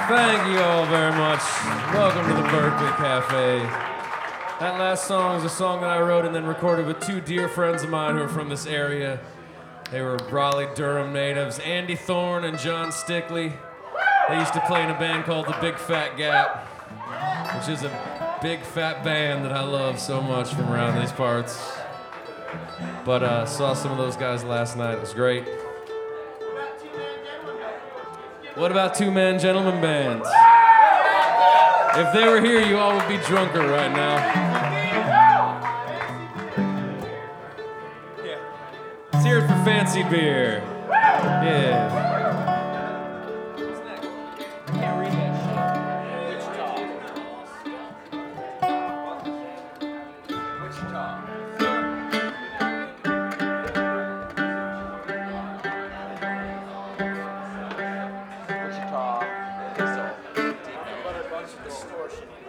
Thank you all very much. Welcome to the Berkeley Cafe. That last song is a song that I wrote and then recorded with two dear friends of mine who are from this area. They were Raleigh-Durham natives, Andy Thorne and John Stickley. They used to play in a band called the Big Fat Gap, which is a big fat band that I love so much from around these parts. But saw some of those guys last night. It was great. What about two-man gentlemen bands? If they were here, you all would be drunker right now. Let's hear it for Fancy Beer. Yeah. Distortion.